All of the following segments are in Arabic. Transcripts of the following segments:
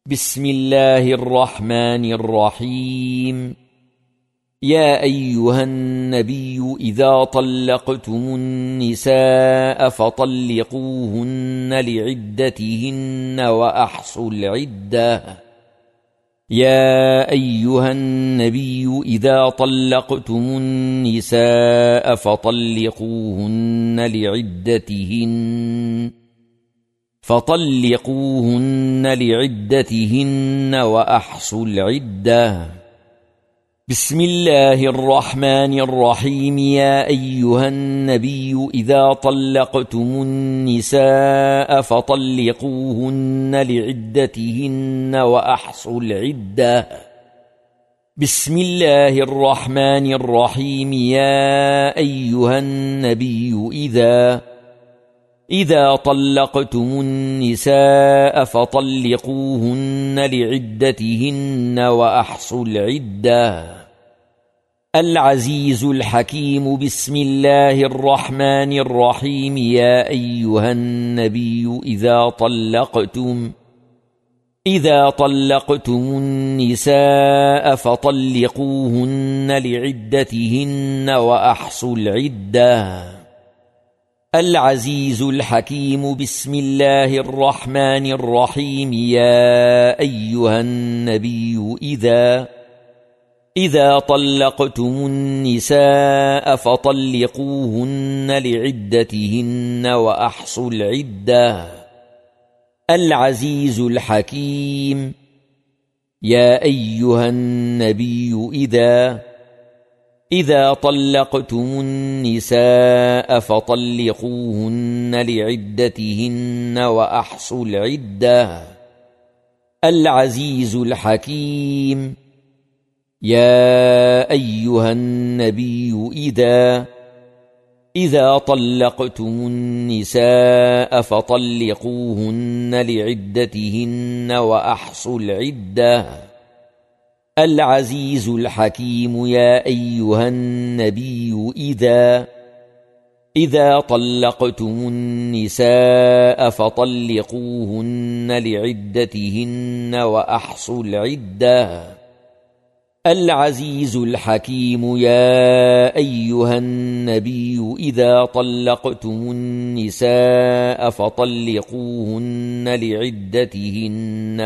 بسم الله الرحمن الرحيم. يا أيها النبي إذا طلقتم النساء فطلقوهن لعدتهن وأحصوا العدة. يا أيها النبي إذا طلقتم النساء فطلقوهن لعدتهن وأحصوا العدة. بسم الله الرحمن الرحيم. يا أيها النبي إذا طلقتم النساء فطلقوهن لعدتهن وأحصوا العدة. بسم الله الرحمن الرحيم. يا أيها النبي إذا طلقتم النساء فطلقوهن لعدتهن وأحصوا العدة. العزيز الحكيم. بسم الله الرحمن الرحيم. يا أيها النبي إذا طلقتم النساء فطلقوهن لعدتهن وأحصوا العدة. العزيز الحكيم. بسم الله الرحمن الرحيم. يا أيها النبي إذا طلقتم النساء فطلقوهن لعدتهن وأحصوا العدة. العزيز الحكيم. يا أيها النبي إذا طلقتم النساء فطلقوهن لعدتهن وأحصوا العدة. العزيز الحكيم. يا أيها النبي إذا طلقتم النساء فطلقوهن لعدتهن وأحصوا العدة. العزيز الحكيم. يا أيها النبي إذا طلقتم النساء فطلقوهن لعدتهن وأحصوا العدة. العزيز الحكيم. يا أيها النبي إذا طلقتم النساء فطلقوهن لعدتهن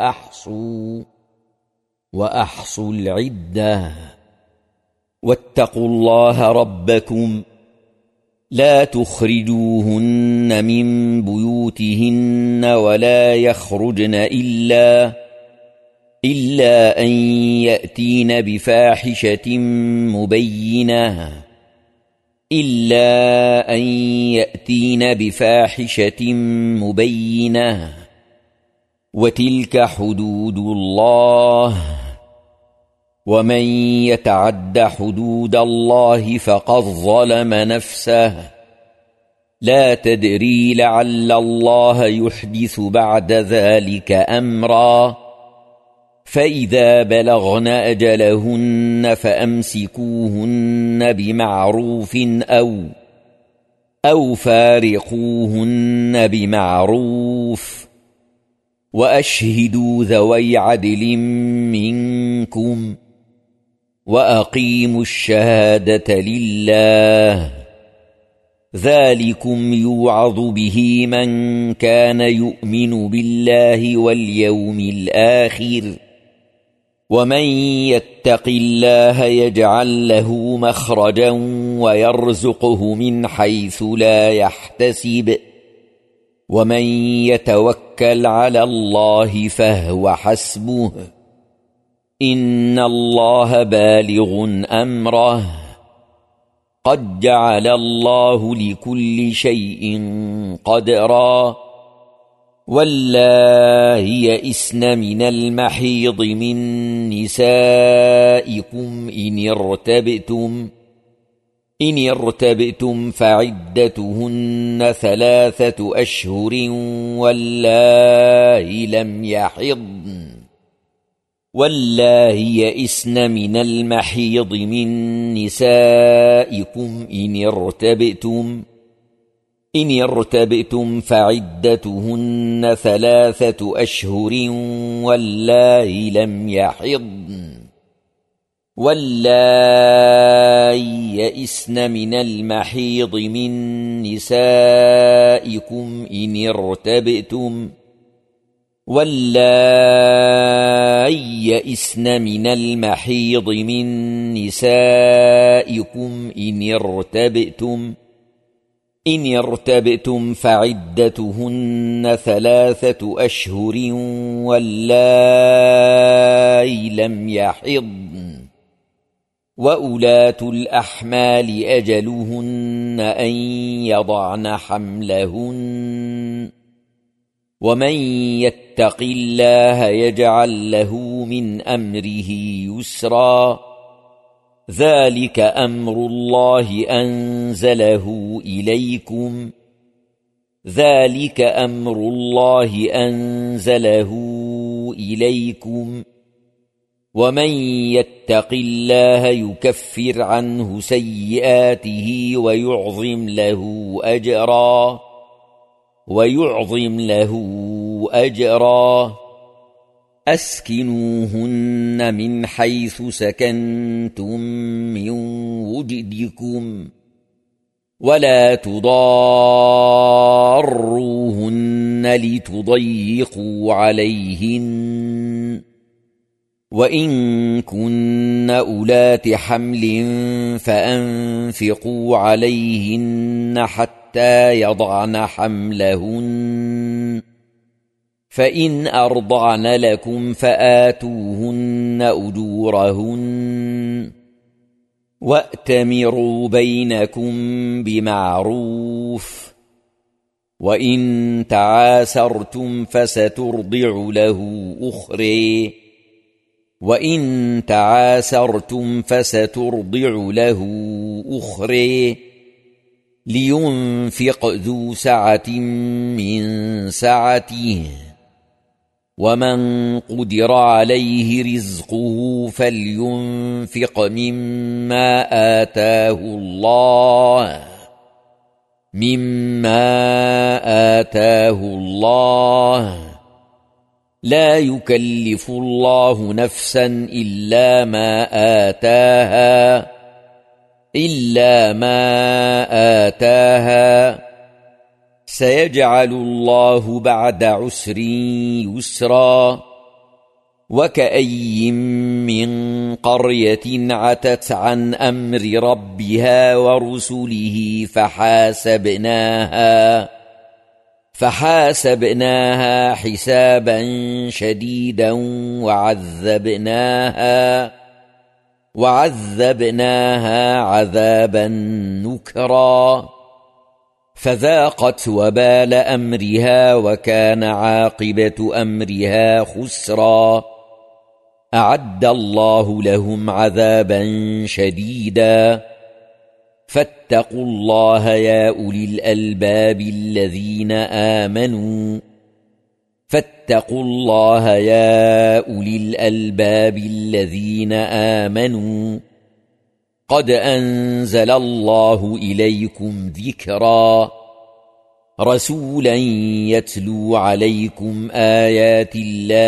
وأحصوا العدة. واتقوا الله ربكم لا تخرجوهن من بيوتهن ولا يخرجن إلا أن يأتين بفاحشة مبينة وتلك حدود الله ومن يتعد حدود الله فقد ظلم نفسه. لا تدري لعل الله يحدث بعد ذلك أمرا. فإذا بلغن أجلهن فأمسكوهن بمعروف أو فارقوهن بمعروف وأشهدوا ذوي عدل منكم وأقيموا الشهادة لله. ذلكم يوعظ به من كان يؤمن بالله واليوم الآخر. ومن يتق الله يجعل له مخرجا ويرزقه من حيث لا يحتسب. ومن يتوكل على الله فهو حسبه. إن الله بالغ أمره. قد جعل الله لكل شيء قدرا. واللائي يئسن من المحيض من نسائكم إن ارتبتم فعدتهن 3 أشهر واللائي لم يحضن. واللائي يئسن من المحيض من نسائكم إن ارتبتم إن ارتبتم فعدتهن 3 أشهر واللائي لم يحضن واللائي يئسن من المحيض من نسائكم إن ارتبتم واللائي يئسن من المحيض من نسائكم إن ارتبتم فعدتهن 3 أشهر واللائي لم يحضن وأولاة الأحمال أجلهن أن يضعن حملهن ومن يتق الله يجعل له من أمره يسرا ذلك أمر الله أنزله إليكم ومن يتق الله يكفر عنه سيئاته ويعظم له أجرا أسكنوهن من حيث سكنتم من وجدكم ولا تضاروهن لتضيقوا عليهن وإن كن أولات حمل فأنفقوا عليهن حتى يضعن حملهن فإن أرضعن لكم فآتوهن أجورهن وأتمروا بينكم بمعروف وإن تعاسرتم فسترضع له أخرى لينفق ذو سعة من سعته ومن قدر عليه رزقه فلينفق مما آتاه الله لا يكلف الله نفسا إلا ما آتاها سيجعل الله بعد عسر يسرا وكأي من قرية عتت عن أمر ربها ورسله فحاسبناها حسابا شديدا وعذبناها عذابا نكرا فذاقت وبال أمرها وكان عاقبة أمرها خسرا أعد الله لهم عذابا شديدا فاتقوا الله يا أولي الألباب الذين آمنوا قد أنزل الله إليكم ذكرا رسولا يتلو عليكم آيات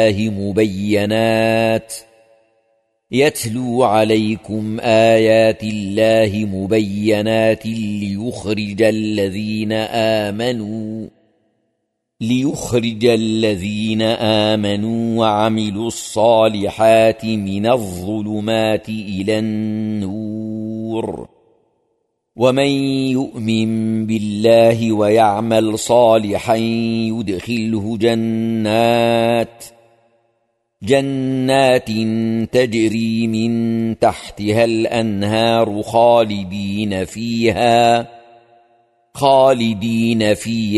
الله مبينات ليخرج الذين آمنوا وعملوا الصالحات من الظلمات إلى النور ومن يؤمن بالله ويعمل صالحا يدخله جنات تجري من تحتها الأنهار خالدين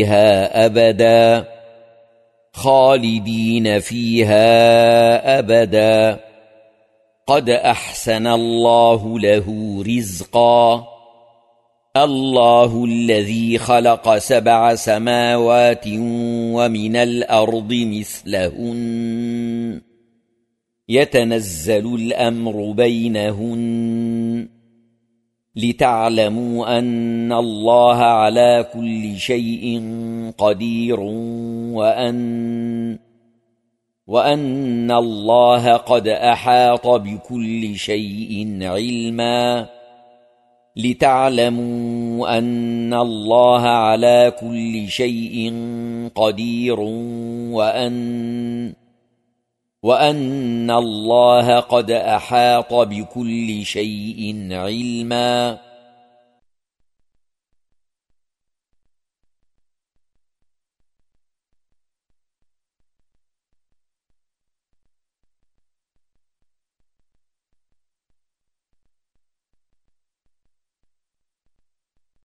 فيها أبدا قد أحسن الله له رزقا الله الذي خلق 7 سماوات ومن الأرض مثلهن يتنزل الأمر بينهن لتعلموا أن الله على كل شيء قدير وأن الله قد أحاط بكل شيء علما لتعلموا أن الله على كل شيء قدير وأن الله قد أحاط بكل شيء علما